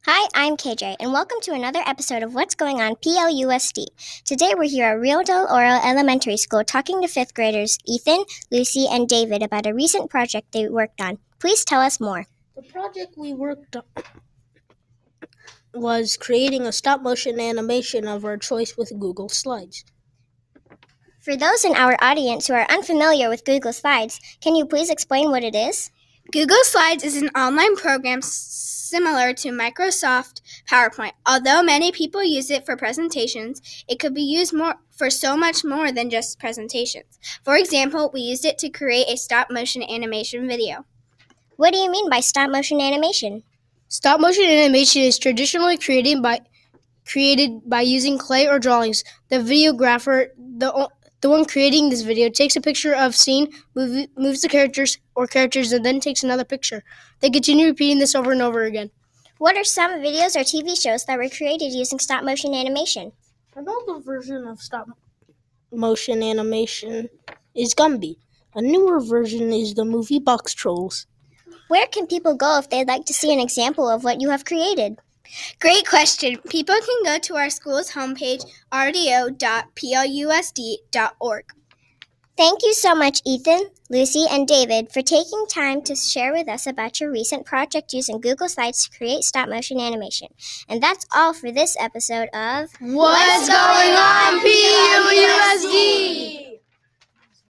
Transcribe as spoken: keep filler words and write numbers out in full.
Hi, I'm K J, and welcome to another episode of What's Going On P L U S D. Today we're here at Rio del Oro Elementary School talking to fifth graders Ethan, Lucy, and David about a recent project they worked on. Please tell us more. The project we worked on was creating a stop-motion animation of our choice with Google Slides. For those in our audience who are unfamiliar with Google Slides, can you please explain what it is? Google Slides is an online program similar to Microsoft PowerPoint. Although many people use it for presentations, it could be used more for so much more than just presentations. For example, we used it to create a stop-motion animation video. What do you mean by stop-motion animation? Stop-motion animation is traditionally created by created by using clay or drawings. The videographer, the the one creating this video, takes a picture of scene, move, moves the characters or characters, and then takes another picture. They continue repeating this over and over again. What are some videos or T V shows that were created using stop-motion animation? An older version of stop-motion animation is Gumby. A newer version is the movie Box Trolls. Where can people go if they'd like to see an example of what you have created? Great question. People can go to our school's homepage, r d o dot p l u s d dot org. Thank you so much, Ethan, Lucy, and David, for taking time to share with us about your recent project using Google Slides to create stop-motion animation. And that's all for this episode of What's Going On P L U S D?